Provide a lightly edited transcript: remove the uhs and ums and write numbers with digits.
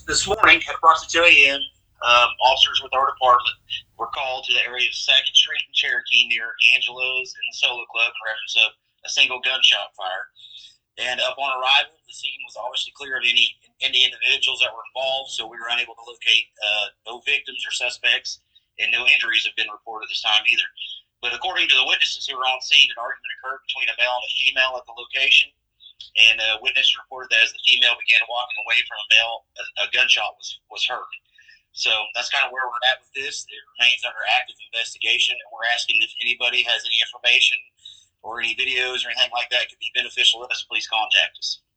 This morning at approximately 2 a.m., officers with our department were called to the area of 2nd Street in Cherokee near Angelo's and the Solo Club in reference of a single gunshot fire. And upon arrival, the scene was obviously clear of any individuals that were involved, so we were unable to locate no victims or suspects, and no injuries have been reported this time either. But according to the witnesses who were on scene, an argument occurred between a male and a female at the location, and witnesses reported that as the female began walking away from a male, a gunshot was heard. So that's kind of where we're at with this. It remains under active investigation, and we're asking if anybody has any information or any videos or anything like that could be beneficial to us, please contact us.